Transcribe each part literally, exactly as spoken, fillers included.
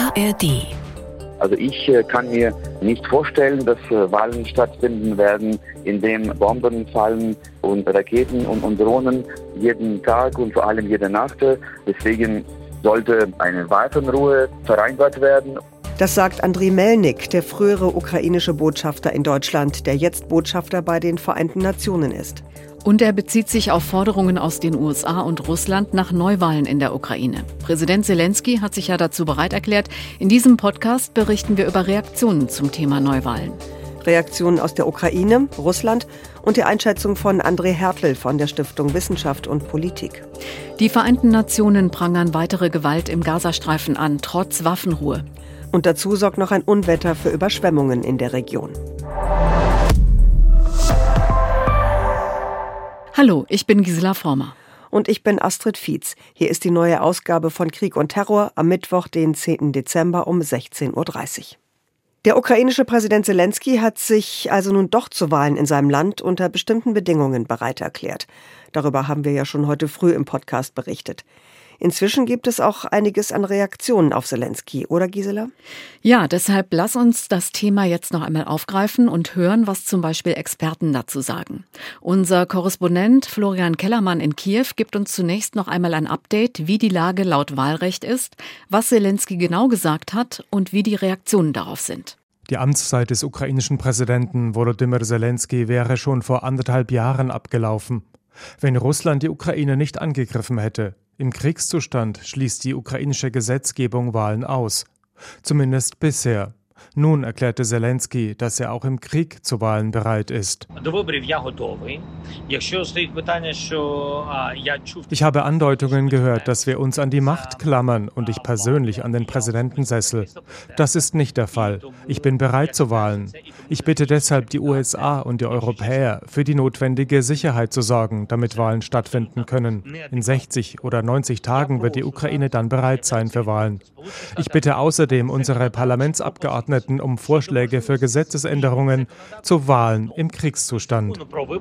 A R D. Also ich äh, kann mir nicht vorstellen, dass äh, Wahlen stattfinden werden, in dem Bomben fallen und Raketen und, und Drohnen jeden Tag und vor allem jede Nacht. Deswegen sollte eine Waffenruhe vereinbart werden. Das sagt Andriy Melnik, der frühere ukrainische Botschafter in Deutschland, der jetzt Botschafter bei den Vereinten Nationen ist. Und er bezieht sich auf Forderungen aus den U S A und Russland nach Neuwahlen in der Ukraine. Präsident Selenskyj hat sich ja dazu bereit erklärt. In diesem Podcast berichten wir über Reaktionen zum Thema Neuwahlen. Reaktionen aus der Ukraine, Russland und die Einschätzung von André Hertel von der Stiftung Wissenschaft und Politik. Die Vereinten Nationen prangern weitere Gewalt im Gazastreifen an, trotz Waffenruhe. Und dazu sorgt noch ein Unwetter für Überschwemmungen in der Region. Hallo, ich bin Gisela Frommer. Und ich bin Astrid Fietz. Hier ist die neue Ausgabe von Krieg und Terror am Mittwoch, den zehnten Dezember um sechzehn Uhr dreißig. Der ukrainische Präsident Selenskyj hat sich also nun doch zu Wahlen in seinem Land unter bestimmten Bedingungen bereit erklärt. Darüber haben wir ja schon heute früh im Podcast berichtet. Inzwischen gibt es auch einiges an Reaktionen auf Selenskyj, oder Gisela? Ja, deshalb lass uns das Thema jetzt noch einmal aufgreifen und hören, was zum Beispiel Experten dazu sagen. Unser Korrespondent Florian Kellermann in Kiew gibt uns zunächst noch einmal ein Update, wie die Lage laut Wahlrecht ist, was Selenskyj genau gesagt hat und wie die Reaktionen darauf sind. Die Amtszeit des ukrainischen Präsidenten Volodymyr Selenskyj wäre schon vor anderthalb Jahren abgelaufen, wenn Russland die Ukraine nicht angegriffen hätte. Im Kriegszustand schließt die ukrainische Gesetzgebung Wahlen aus. Zumindest bisher. Nun erklärte Selenskyj, dass er auch im Krieg zu Wahlen bereit ist. Ich habe Andeutungen gehört, dass wir uns an die Macht klammern und ich persönlich an den Präsidentensessel. Das ist nicht der Fall. Ich bin bereit zu Wahlen. Ich bitte deshalb die U S A und die Europäer, für die notwendige Sicherheit zu sorgen, damit Wahlen stattfinden können. In sechzig oder neunzig Tagen wird die Ukraine dann bereit sein für Wahlen. Ich bitte außerdem unsere Parlamentsabgeordneten um Vorschläge für Gesetzesänderungen zu Wahlen im Kriegszustand.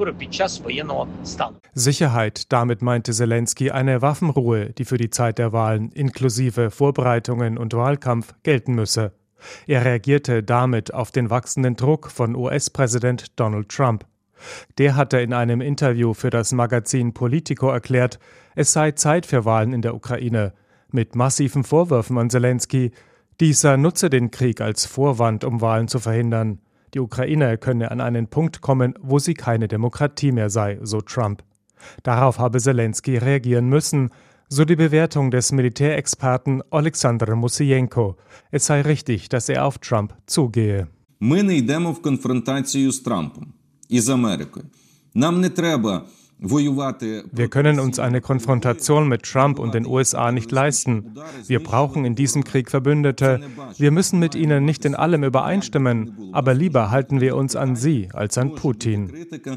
Sicherheit, damit meinte Selenskyj eine Waffenruhe, die für die Zeit der Wahlen inklusive Vorbereitungen und Wahlkampf gelten müsse. Er reagierte damit auf den wachsenden Druck von U S-Präsident Donald Trump. Der hatte in einem Interview für das Magazin Politico erklärt, es sei Zeit für Wahlen in der Ukraine, mit massiven Vorwürfen an Selenskyj. Dieser nutze den Krieg als Vorwand, um Wahlen zu verhindern. Die Ukraine könne an einen Punkt kommen, wo sie keine Demokratie mehr sei, so Trump. Darauf habe Selenskyj reagieren müssen, so die Bewertung des Militärexperten Oleksandr Mosyenko. Es sei richtig, dass er auf Trump zugehe. Ми не йдемо в конфронтацію з Трампом і з Америкою. Нам не треба Wir können uns eine Konfrontation mit Trump und den U S A nicht leisten. Wir brauchen in diesem Krieg Verbündete. Wir müssen mit ihnen nicht in allem übereinstimmen, aber lieber halten wir uns an sie als an Putin.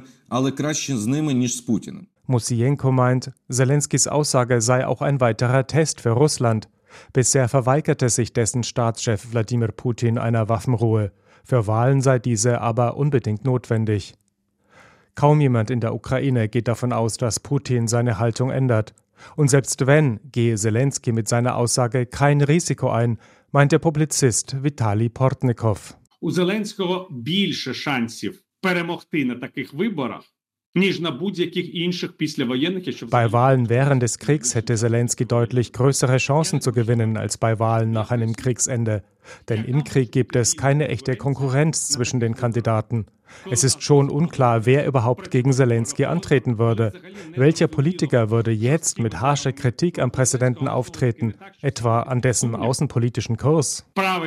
Mosyenko meint, Selenskyjs Aussage sei auch ein weiterer Test für Russland. Bisher verweigerte sich dessen Staatschef Wladimir Putin einer Waffenruhe. Für Wahlen sei diese aber unbedingt notwendig. Kaum jemand in der Ukraine geht davon aus, dass Putin seine Haltung ändert. Und selbst wenn, gehe Selenskyj mit seiner Aussage kein Risiko ein, meint der Publizist Vitali Portnikow. У Зеленського більше шансів перемогти на таких виборах, ніж на будь-яких інших післявоєнних. Bei Wahlen während des Kriegs hätte Selenskyj deutlich größere Chancen zu gewinnen als bei Wahlen nach einem Kriegsende. Denn im Krieg gibt es keine echte Konkurrenz zwischen den Kandidaten. Es ist schon unklar, wer überhaupt gegen Selenskyj antreten würde. Welcher Politiker würde jetzt mit harscher Kritik am Präsidenten auftreten, etwa an dessen außenpolitischen Kurs?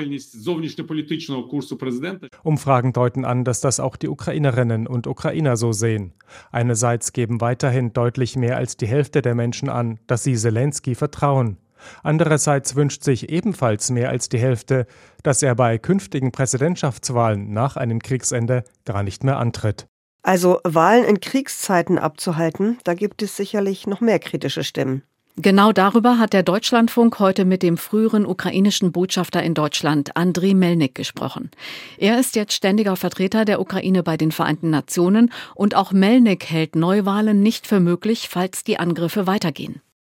Umfragen deuten an, dass das auch die Ukrainerinnen und Ukrainer so sehen. Einerseits geben weiterhin deutlich mehr als die Hälfte der Menschen an, dass sie Selenskyj vertrauen. Andererseits wünscht sich ebenfalls mehr als die Hälfte, dass er bei künftigen Präsidentschaftswahlen nach einem Kriegsende gar nicht mehr antritt. Also Wahlen in Kriegszeiten abzuhalten, da gibt es sicherlich noch mehr kritische Stimmen. Genau darüber hat der Deutschlandfunk heute mit dem früheren ukrainischen Botschafter in Deutschland, Andriy Melnik, gesprochen. Er ist jetzt ständiger Vertreter der Ukraine bei den Vereinten Nationen und auch Melnik hält Neuwahlen nicht für möglich, falls die Angriffe weitergehen.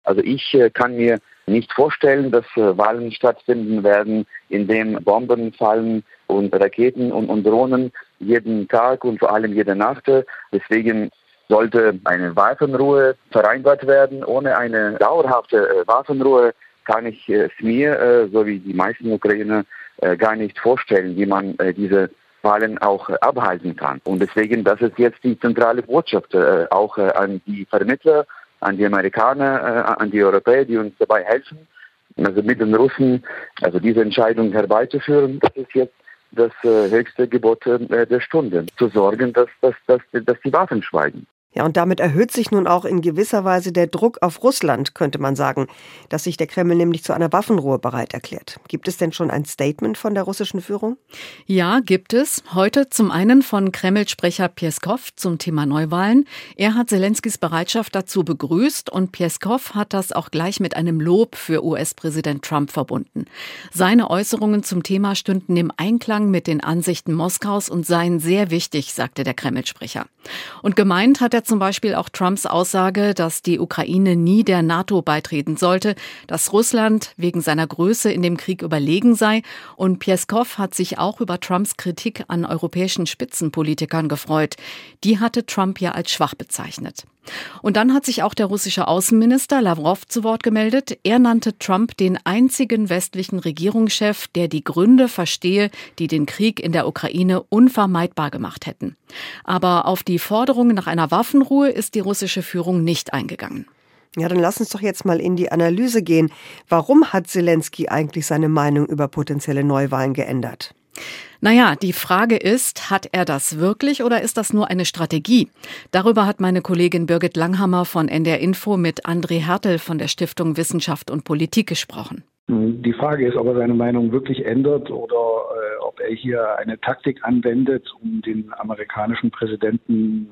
Also ich äh, kann mir nicht vorstellen, dass äh, Wahlen stattfinden werden, in dem Bomben fallen und Raketen und, und Drohnen jeden Tag und vor allem jede Nacht. Deswegen sollte eine Waffenruhe vereinbart werden. Ohne eine dauerhafte äh, Waffenruhe kann ich äh, es mir, äh, so wie die meisten Ukrainer, äh, gar nicht vorstellen, wie man äh, diese Wahlen auch äh, abhalten kann. Und deswegen, das ist jetzt die zentrale Botschaft äh, auch äh, an die Vermittler, an die Amerikaner, äh, an die Europäer, die uns dabei helfen, also mit den Russen, also diese Entscheidung herbeizuführen. Das ist jetzt das äh, höchste Gebot äh, der Stunde, zu sorgen, dass, dass, dass, dass die Waffen schweigen. Ja, und damit erhöht sich nun auch in gewisser Weise der Druck auf Russland, könnte man sagen, dass sich der Kreml nämlich zu einer Waffenruhe bereit erklärt. Gibt es denn schon ein Statement von der russischen Führung? Ja, gibt es. Heute zum einen von Kreml-Sprecher Pjeskow zum Thema Neuwahlen. Er hat Selenskys Bereitschaft dazu begrüßt und Pjeskow hat das auch gleich mit einem Lob für U S-Präsident Trump verbunden. Seine Äußerungen zum Thema stünden im Einklang mit den Ansichten Moskaus und seien sehr wichtig, sagte der Kreml-Sprecher. Und gemeint hat er zum Beispiel auch Trumps Aussage, dass die Ukraine nie der NATO beitreten sollte, dass Russland wegen seiner Größe in dem Krieg überlegen sei. Und Pjeskow hat sich auch über Trumps Kritik an europäischen Spitzenpolitikern gefreut. Die hatte Trump ja als schwach bezeichnet. Und dann hat sich auch der russische Außenminister Lawrow zu Wort gemeldet. Er nannte Trump den einzigen westlichen Regierungschef, der die Gründe verstehe, die den Krieg in der Ukraine unvermeidbar gemacht hätten. Aber auf die Forderung nach einer Waffenruhe ist die russische Führung nicht eingegangen. Ja, dann lass uns doch jetzt mal in die Analyse gehen. Warum hat Selenskyj eigentlich seine Meinung über potenzielle Neuwahlen geändert? Naja, die Frage ist, hat er das wirklich oder ist das nur eine Strategie? Darüber hat meine Kollegin Birgit Langhammer von N D R Info mit André Hertel von der Stiftung Wissenschaft und Politik gesprochen. Die Frage ist, ob er seine Meinung wirklich ändert oder äh, ob er hier eine Taktik anwendet, um den amerikanischen Präsidenten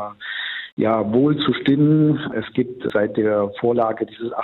äh, ja, wohl zu stimmen. Es gibt seit der Vorlage dieses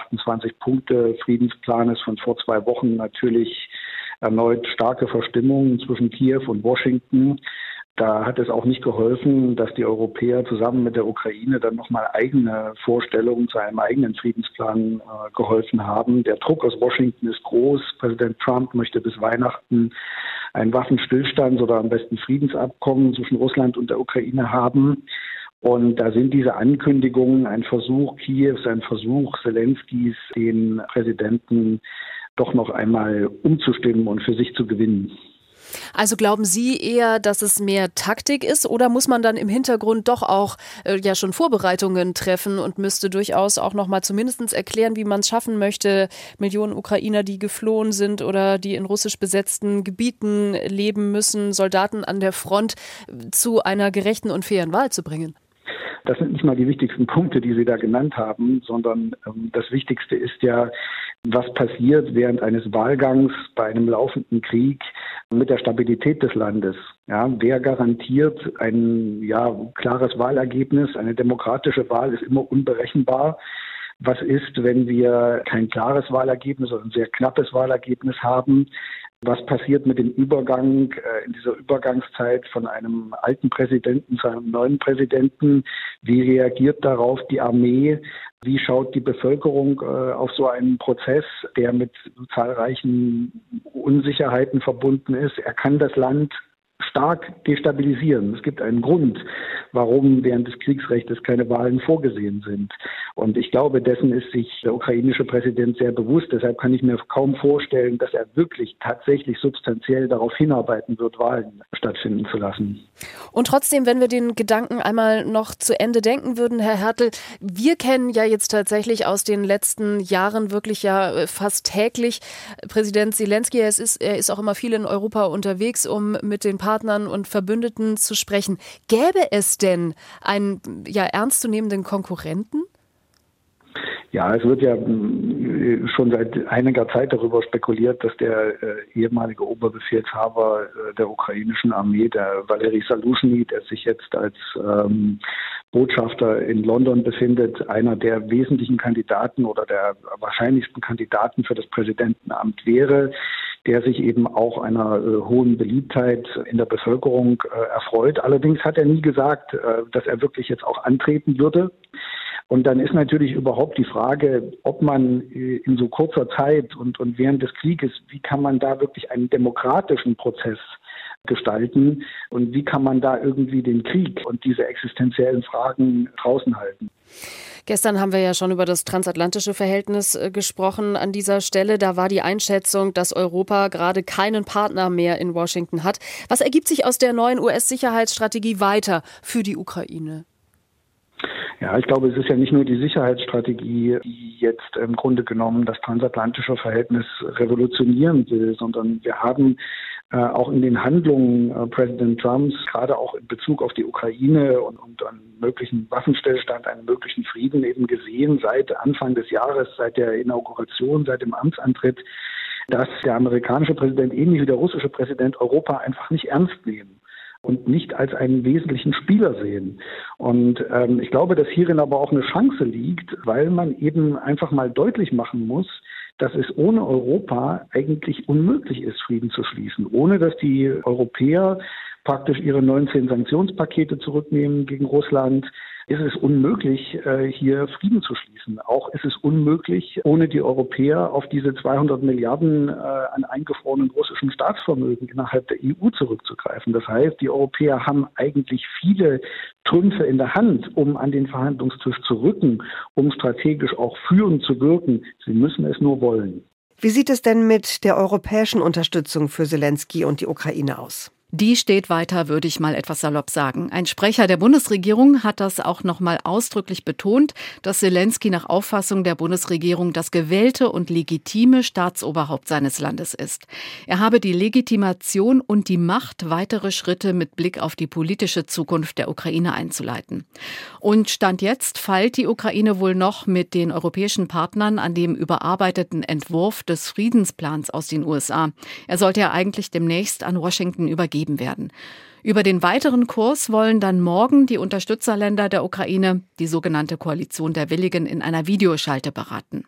achtundzwanzig-Punkte-Friedensplanes von vor zwei Wochen natürlich erneut starke Verstimmungen zwischen Kiew und Washington. Da hat es auch nicht geholfen, dass die Europäer zusammen mit der Ukraine dann nochmal eigene Vorstellungen zu einem eigenen Friedensplan äh, geholfen haben. Der Druck aus Washington ist groß. Präsident Trump möchte bis Weihnachten einen Waffenstillstand oder am besten Friedensabkommen zwischen Russland und der Ukraine haben. Und da sind diese Ankündigungen ein Versuch Kiews, ein Versuch Selenskys, den Präsidenten doch noch einmal umzustimmen und für sich zu gewinnen. Also glauben Sie eher, dass es mehr Taktik ist oder muss man dann im Hintergrund doch auch äh, ja schon Vorbereitungen treffen und müsste durchaus auch noch mal zumindest erklären, wie man es schaffen möchte, Millionen Ukrainer, die geflohen sind oder die in russisch besetzten Gebieten leben müssen, Soldaten an der Front, zu einer gerechten und fairen Wahl zu bringen? Das sind nicht mal die wichtigsten Punkte, die Sie da genannt haben, sondern ähm, das Wichtigste ist ja, was passiert während eines Wahlgangs bei einem laufenden Krieg mit der Stabilität des Landes. Ja, wer garantiert ein ja, klares Wahlergebnis? Eine demokratische Wahl ist immer unberechenbar. Was ist, wenn wir kein klares Wahlergebnis oder ein sehr knappes Wahlergebnis haben? Was passiert mit dem Übergang, äh, in dieser Übergangszeit von einem alten Präsidenten zu einem neuen Präsidenten? Wie reagiert darauf die Armee? Wie schaut die Bevölkerung äh, auf so einen Prozess, der mit zahlreichen Unsicherheiten verbunden ist? Er kann das Land stark destabilisieren. Es gibt einen Grund, warum während des Kriegsrechts keine Wahlen vorgesehen sind. Und ich glaube, dessen ist sich der ukrainische Präsident sehr bewusst. Deshalb kann ich mir kaum vorstellen, dass er wirklich tatsächlich substanziell darauf hinarbeiten wird, Wahlen stattfinden zu lassen. Und trotzdem, wenn wir den Gedanken einmal noch zu Ende denken würden, Herr Hertel, wir kennen ja jetzt tatsächlich aus den letzten Jahren wirklich ja fast täglich Präsident Selenskyj. Er ist, er ist auch immer viel in Europa unterwegs, um mit den Partnern und Verbündeten zu sprechen. Gäbe es denn einen ja, ernstzunehmenden Konkurrenten? Ja, es wird ja schon seit einiger Zeit darüber spekuliert, dass der äh, ehemalige Oberbefehlshaber äh, der ukrainischen Armee, der Valery Saluschny, der sich jetzt als ähm, Botschafter in London befindet, einer der wesentlichen Kandidaten oder der wahrscheinlichsten Kandidaten für das Präsidentenamt wäre, der sich eben auch einer äh, hohen Beliebtheit in der Bevölkerung äh, erfreut. Allerdings hat er nie gesagt, äh, dass er wirklich jetzt auch antreten würde. Und dann ist natürlich überhaupt die Frage, ob man in so kurzer Zeit und, und während des Krieges, wie kann man da wirklich einen demokratischen Prozess gestalten und wie kann man da irgendwie den Krieg und diese existenziellen Fragen draußen halten. Gestern haben wir ja schon über das transatlantische Verhältnis äh, gesprochen an dieser Stelle. Da war die Einschätzung, dass Europa gerade keinen Partner mehr in Washington hat. Was ergibt sich aus der neuen U S-Sicherheitsstrategie weiter für die Ukraine? Ja, ich glaube, es ist ja nicht nur die Sicherheitsstrategie, die jetzt im Grunde genommen das transatlantische Verhältnis revolutionieren will, sondern wir haben äh, auch in den Handlungen äh, Präsident Trumps, gerade auch in Bezug auf die Ukraine und, und einen möglichen Waffenstillstand, einen möglichen Frieden eben gesehen seit Anfang des Jahres, seit der Inauguration, seit dem Amtsantritt, dass der amerikanische Präsident ähnlich wie der russische Präsident Europa einfach nicht ernst nehmen und nicht als einen wesentlichen Spieler sehen. Und ähm, ich glaube, dass hierin aber auch eine Chance liegt, weil man eben einfach mal deutlich machen muss, dass es ohne Europa eigentlich unmöglich ist, Frieden zu schließen, ohne dass die Europäer praktisch ihre neunzehn Sanktionspakete zurücknehmen gegen Russland, ist es unmöglich, hier Frieden zu schließen. Auch ist es unmöglich, ohne die Europäer auf diese zweihundert Milliarden an eingefrorenen russischen Staatsvermögen innerhalb der E U zurückzugreifen. Das heißt, die Europäer haben eigentlich viele Trümpfe in der Hand, um an den Verhandlungstisch zu rücken, um strategisch auch führend zu wirken. Sie müssen es nur wollen. Wie sieht es denn mit der europäischen Unterstützung für Selenskyj und die Ukraine aus? Die steht weiter, würde ich mal etwas salopp sagen. Ein Sprecher der Bundesregierung hat das auch noch mal ausdrücklich betont, dass Selenskyj nach Auffassung der Bundesregierung das gewählte und legitime Staatsoberhaupt seines Landes ist. Er habe die Legitimation und die Macht, weitere Schritte mit Blick auf die politische Zukunft der Ukraine einzuleiten. Und Stand jetzt feilt die Ukraine wohl noch mit den europäischen Partnern an dem überarbeiteten Entwurf des Friedensplans aus den U S A. Er sollte ja eigentlich demnächst an Washington übergeben werden. Über den weiteren Kurs wollen dann morgen die Unterstützerländer der Ukraine, die sogenannte Koalition der Willigen, in einer Videoschalte beraten.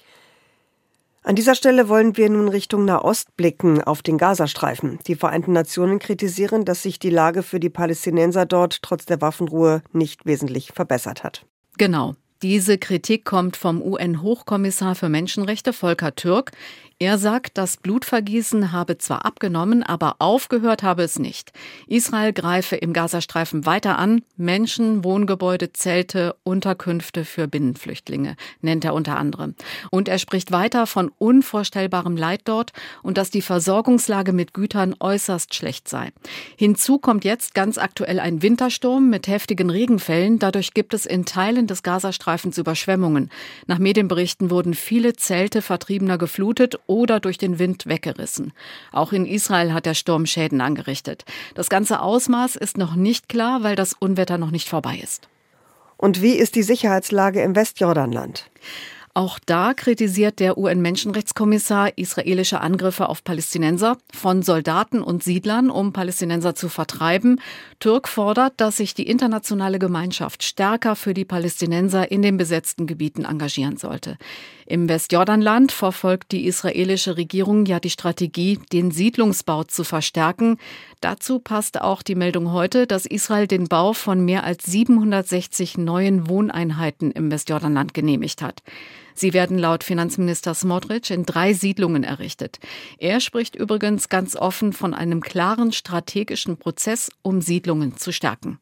An dieser Stelle wollen wir nun Richtung Nahost blicken, auf den Gazastreifen. Die Vereinten Nationen kritisieren, dass sich die Lage für die Palästinenser dort trotz der Waffenruhe nicht wesentlich verbessert hat. Genau. Diese Kritik kommt vom U N-Hochkommissar für Menschenrechte Volker Türk. Er sagt, das Blutvergießen habe zwar abgenommen, aber aufgehört habe es nicht. Israel greife im Gazastreifen weiter an. Menschen, Wohngebäude, Zelte, Unterkünfte für Binnenflüchtlinge, nennt er unter anderem. Und er spricht weiter von unvorstellbarem Leid dort und dass die Versorgungslage mit Gütern äußerst schlecht sei. Hinzu kommt jetzt ganz aktuell ein Wintersturm mit heftigen Regenfällen. Dadurch gibt es in Teilen des Gazastreifens Überschwemmungen. Nach Medienberichten wurden viele Zelte Vertriebener geflutet oder durch den Wind weggerissen. Auch in Israel hat der Sturm Schäden angerichtet. Das ganze Ausmaß ist noch nicht klar, weil das Unwetter noch nicht vorbei ist. Und wie ist die Sicherheitslage im Westjordanland? Auch da kritisiert der U N-Menschenrechtskommissar israelische Angriffe auf Palästinenser von Soldaten und Siedlern, um Palästinenser zu vertreiben. Türk fordert, dass sich die internationale Gemeinschaft stärker für die Palästinenser in den besetzten Gebieten engagieren sollte. Im Westjordanland verfolgt die israelische Regierung ja die Strategie, den Siedlungsbau zu verstärken. Dazu passt auch die Meldung heute, dass Israel den Bau von mehr als siebenhundertsechzig neuen Wohneinheiten im Westjordanland genehmigt hat. Sie werden laut Finanzminister Smotrich in drei Siedlungen errichtet. Er spricht übrigens ganz offen von einem klaren strategischen Prozess, um Siedlungen zu stärken.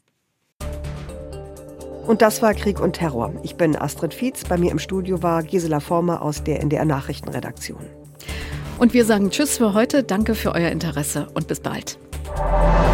Und das war Krieg und Terror. Ich bin Astrid Fietz. Bei mir im Studio war Gisela Former aus der N D R-Nachrichtenredaktion. Und wir sagen Tschüss für heute. Danke für euer Interesse und bis bald.